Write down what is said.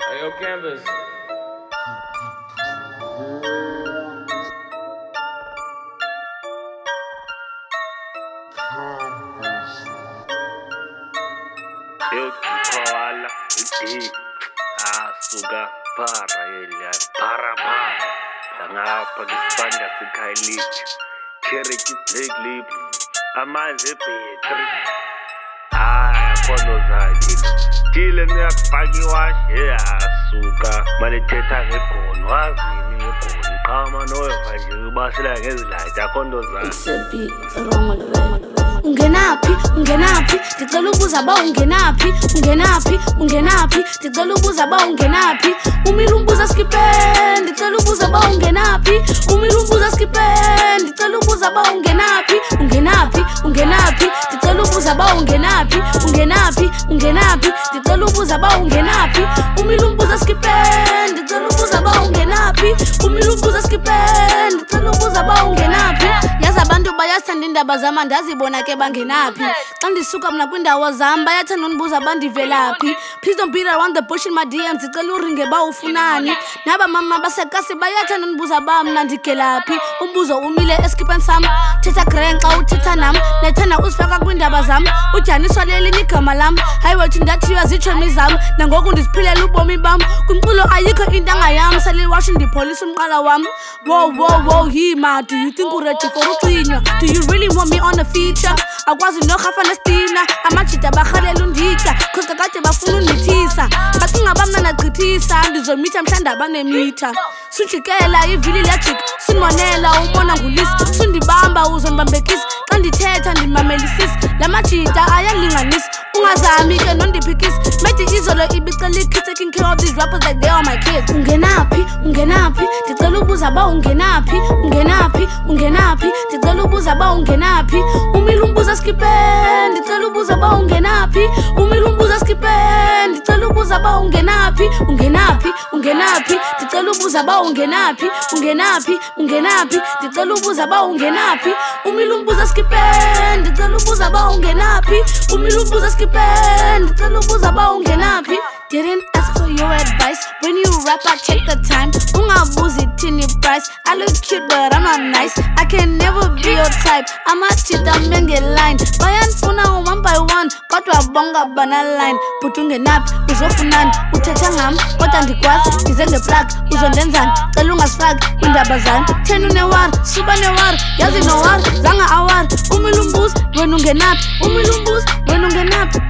Hey, yo, Canvas. Eu koala iti asuka para yela para ngapha ngisibanda sikhayilithi chereki black lip amanzi ebhetri khono zakhe tile neyakufakiwa asuka malethetha ngegono wazini ngegono qama noyeva nje ubasela ngezilathi akhondo zakhe Ungenaphi, ngicela ukubuza ba ungenaphi, ngicela ukubuza ba ungenaphi, umile umbuza skipend, ngicela ukubuza ba ungenaphi, umile umbuza skipend, ngicela ukubuza ba ungenaphi, ngicela ukubuza ba ungenaphi, ngicela ukubuza ba ungenaphi, umile umbuza skipend, ngicela ukubuza ba ungenaphi, umile umbuza skipend, ngicela ukubuza ba ungenaphi. Yazi abantu bayathanda indaba zami ndazibona ke bangenaphi. Xa ndisuka mna kwindawo zami bayathanda undibuza bandivelaphi. Please don't beat around the bush in my DMs, ndicela uringe ba ufunani. Naba mama basekasi bayathanda undibuza ba mna ndigelaphi. Umbuzo umile eskipeni sam, thetha grand xa uthetha nam, nethanda uzifaka kwindaba zami, udyaniswa lelinye igama lam. Hayi wethu ndathiywa ziitshomi zam, nangoku ndiziphilela ubomi bam. Kwimculo ayikho into angayam, saliwasho ndipholisa umqala wam. Whoa, yima, do you think uready for ucinywa? Do you really want me on a feature? Akwazi norhafa nestina, amajida barhalela unditya, cause kakade bafuna undithisa. Bacinga bamna nagqithisa, ndizomitha mhlanda banemitha. Sujikela ivili lejika, sunmonela ubona ngulisi, sundibamba uzondibambekisa, xa ndithetha ndimamelisisi, la majida ayalinganisi, ungazami ke nondiphikisi. Made izolo ibicela ikhithi, taking care of these rappers like they are my kids. Ungenaphi, ndicela ukubuza ba ungenaphi, ndicela ukubuza ba ungenaphi, umile umbuza skipend, ndicela ukubuza ba ungenaphi, umile umbuza skipend, ndicela ukubuza ba ungenaphi, ndicela ukubuza ba ungenaphi, ndicela ukubuza ba ungenaphi, umile umbuza skipend, ndicela ukubuza ba ungenaphi, umile umbuza skipend, ndicela ukubuza ba ungenaphi. Didn't ask for your advice. When you rap, I check the time. Ungabuzi tini price. I look cute, but I'm not nice. I can never be your type. I'm a cheat, I'm in the line. Bayanfuna one by one. Kodwa bonga banana line. Putungenaphi, uzofunani. Uthetha ngam, kodwa ndikwazi. Ndize ngeplug, uzondenzani. Cela ungasifaki kwindaba zami. 10 unewari, suba newari. Yazi nowari, zanga awari. Umile umbuza, wena ungenaphi.